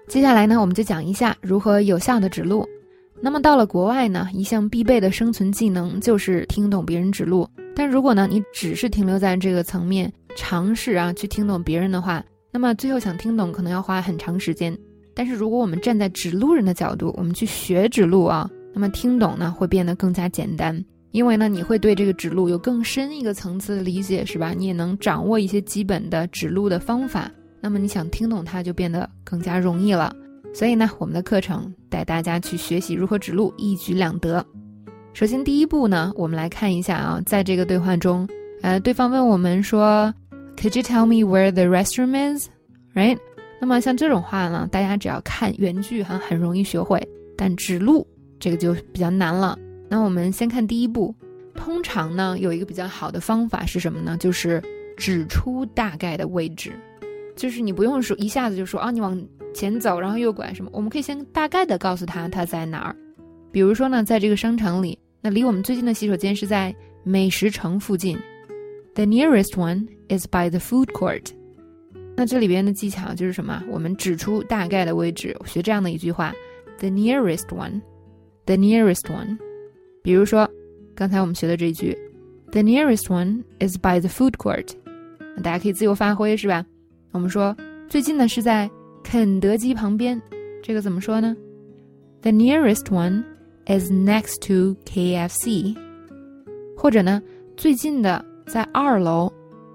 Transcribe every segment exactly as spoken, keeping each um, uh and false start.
接下来呢，我们就讲一下如何有效的指路。那么到了国外呢，一项必备的生存技能就是听懂别人指路。但如果呢，你只是停留在这个层面，尝试啊去听懂别人的话，那么最后想听懂可能要花很长时间。但是如果我们站在指路人的角度，我们去学指路啊，那么听懂呢会变得更加简单。因为呢，你会对这个指路有更深一个层次的理解，是吧？你也能掌握一些基本的指路的方法，那么你想听懂它就变得更加容易了。所以呢，我们的课程带大家去学习如何指路，一举两得。首先第一步呢，我们来看一下啊，在这个对话中，呃，对方问我们说 Could you tell me where the restroom is? Right? 那么像这种话呢，大家只要看原句哈，很容易学会，但指路这个就比较难了。那我们先看第一步，通常呢有一个比较好的方法是什么呢？就是指出大概的位置。就是你不用说一下子就说啊，你往前走然后右拐什么，我们可以先大概的告诉他他在哪儿。比如说呢，在这个商场里，那离我们最近的洗手间是在美食城附近。The nearest one is by the food court. 那这里边的技巧就是什么？我们指出大概的位置，学这样的一句话 The nearest one The nearest one. 比如说刚才我们学的这一句 The nearest one is by the food court. 那大家可以自由发挥，是吧？我们说最近的是在肯德基旁边，这个怎么说呢？ The nearest one is next to K F C. 或者呢，最近的在二楼，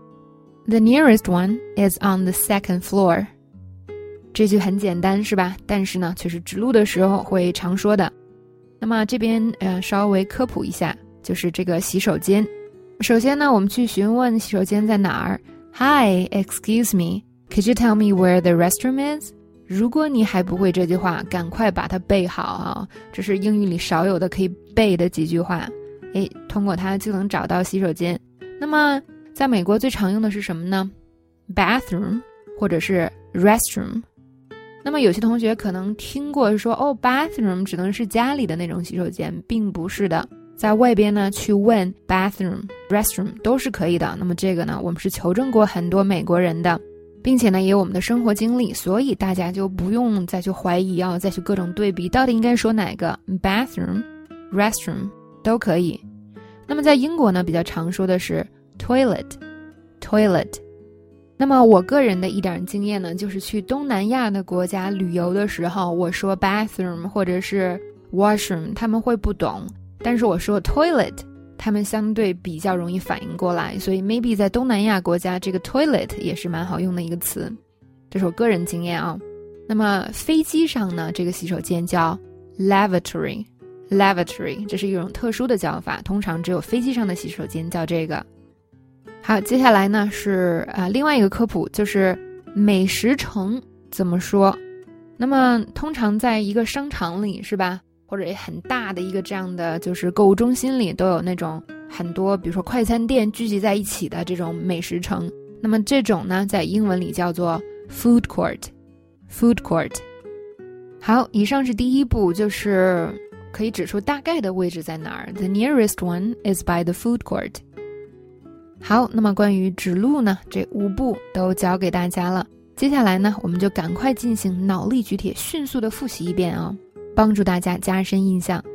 The nearest one is on the second floor. 这句很简单是吧？但是呢，却是指路的时候会常说的。那么这边呃稍微科普一下，就是这个洗手间。首先呢，我们去询问洗手间在哪儿。Hi, excuse me, could you tell me where the restroom is? 如果你还不会这句话，赶快把它背好啊！这是英语里少有的可以背的几句话，诶，通过它就能找到洗手间。那么在美国最常用的是什么呢？ Bathroom 或者是 restroom。那么有些同学可能听过说，哦 bathroom 只能是家里的那种洗手间，并不是的。在外边呢去问 bathroom, restroom 都是可以的。那么这个呢，我们是求证过很多美国人的，并且呢也有我们的生活经历，所以大家就不用再去怀疑啊，再去各种对比，到底应该说哪个 bathroom, restroom 都可以。那么在英国呢，比较常说的是 toilet, toilet。那么我个人的一点经验呢，就是去东南亚的国家旅游的时候，我说 bathroom 或者是 washroom 他们会不懂，但是我说 toilet 他们相对比较容易反应过来，所以 maybe 在东南亚国家这个 toilet 也是蛮好用的一个词，这是我个人经验啊。那么飞机上呢，这个洗手间叫 lavatory lavatory 这是一种特殊的叫法，通常只有飞机上的洗手间叫这个。好，接下来呢是呃另外一个科普，就是美食城怎么说。那么通常在一个商场里是吧，或者很大的一个这样的就是购物中心里，都有那种很多比如说快餐店聚集在一起的这种美食城。那么这种呢在英文里叫做 food court food court。 好，以上是第一步，就是可以指出大概的位置在哪儿。 The nearest one is by the food court。 好，那么关于指路呢，这五步都教给大家了。接下来呢，我们就赶快进行脑力举铁，迅速的复习一遍啊，帮助大家加深印象。